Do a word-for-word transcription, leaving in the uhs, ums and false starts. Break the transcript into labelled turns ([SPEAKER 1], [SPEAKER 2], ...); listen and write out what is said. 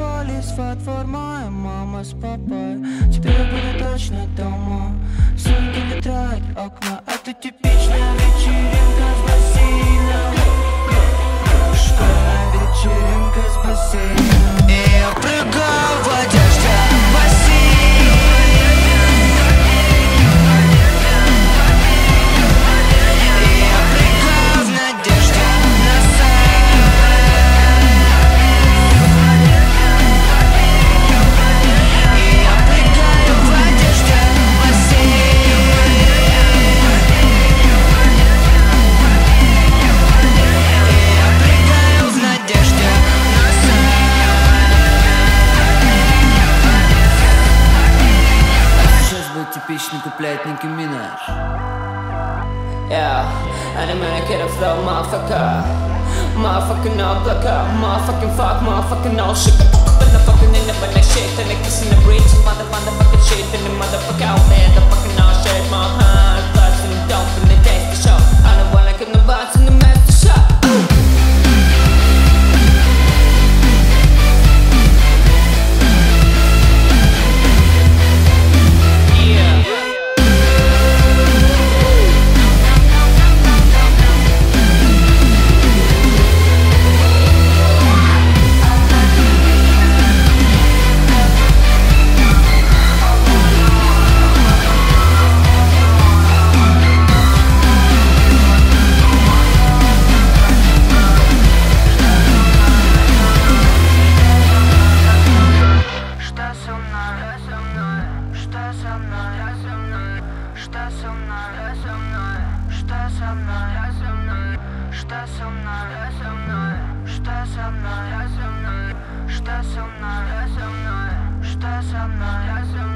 [SPEAKER 1] собрались во двор, моя мама с папой. Теперь буду точно дома. Суетили трать окна. Это типичная вечеринка с бассейном. Школьная вечеринка с бассейном. И я прыгаю в одежде в бассейн. И я прыгаю в надежде на секс. И я прыгаю в одежде в бассейн. И я прыгаю в надежде на секс. А сейчас будет типичный куплет Ники Минаж.
[SPEAKER 2] Yeah, and I'm gonna get a flow, motherfucker. Motherfucking no blocker, motherfucking fuck, motherfucking no shit. But the fucking in the but that shit, and the kiss in the breach, mother motherfucking shit, and the motherfucker out there, the fucking all shit, my hand, blood and dope in the taste show. I don't wanna get no butts in the master shop.
[SPEAKER 1] Что со мной, что со мной, что со мной, что со мной, что со мной, что со мной.